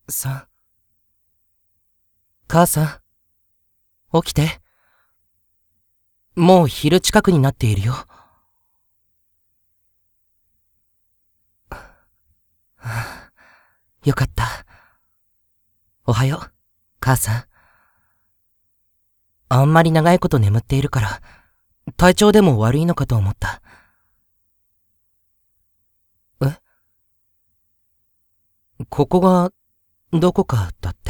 さん。母さん、起きて。もう昼近くになっているよ。よかった。おはよう、母さん。あんまり長いこと眠っているから、体調でも悪いのかと思った。え？ここが、どこかだって。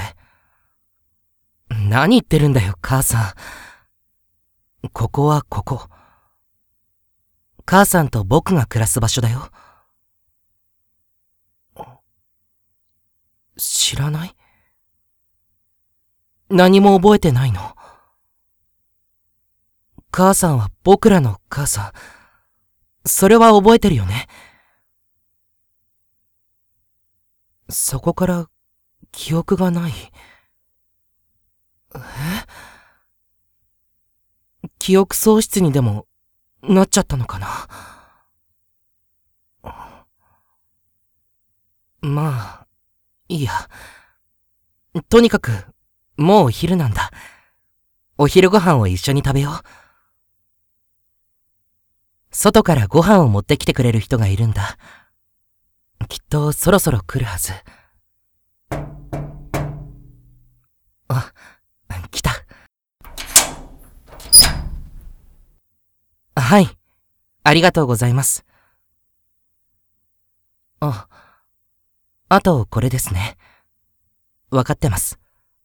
何言ってるんだよ、母さん。ここはここ。母さんと僕が暮らす場所だよ。知らない？何も覚えてないの？母さんは僕らの母さん。それは覚えてるよね。そこから記憶がない。記憶喪失にでもなっちゃったのかな。まあ、いいや。とにかく、もうお昼なんだ。お昼ご飯を一緒に食べよう。外からご飯を持ってきてくれる人がいるんだ。きっとそろそろ来るはず。あ、来た。はい。ありがとうございます。あとこれですね。わかってます。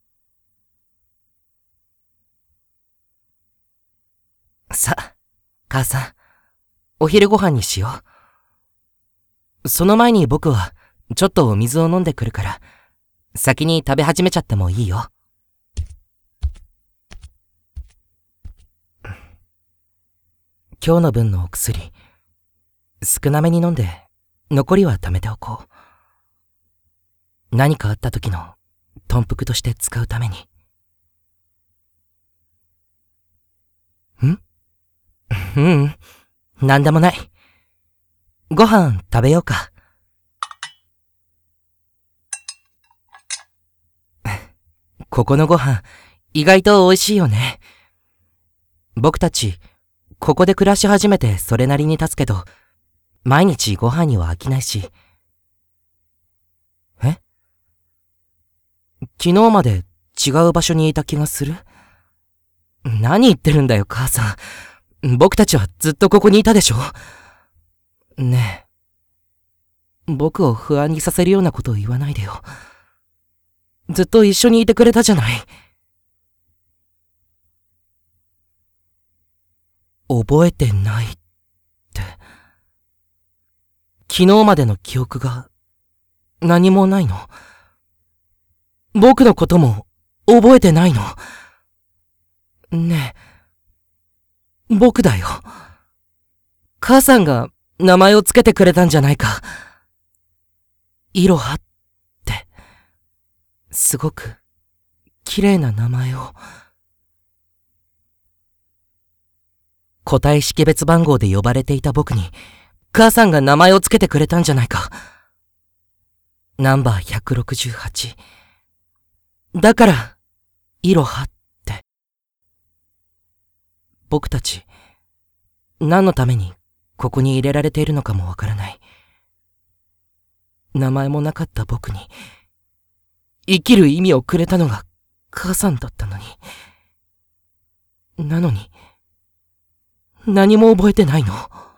さ、母さん、お昼ご飯にしよう。その前に僕は、ちょっとお水を飲んでくるから、先に食べ始めちゃってもいいよ。今日の分のお薬、少なめに飲んで、残りは貯めておこう。何かあった時の、豚腹として使うために。うん、なんでもない。ご飯食べようか。ここのご飯、意外と美味しいよね。僕たち、ここで暮らし始めてそれなりに経つけど、毎日ご飯には飽きないし。え？昨日まで違う場所にいた気がする？何言ってるんだよ、母さん。僕たちはずっとここにいたでしょ？ねえ。僕を不安にさせるようなことを言わないでよ。ずっと一緒にいてくれたじゃない。覚えてないって。昨日までの記憶が何もないの？僕のことも覚えてないの？ねえ、僕だよ。母さんが名前をつけてくれたんじゃないか。いろはって、すごく綺麗な名前を。個体識別番号で呼ばれていた僕に、母さんが名前をつけてくれたんじゃないか。ナンバー168。だから、いろはって。僕たち、何のためにここに入れられているのかもわからない。名前もなかった僕に、生きる意味をくれたのが母さんだったのに。なのに、何も覚えてないの？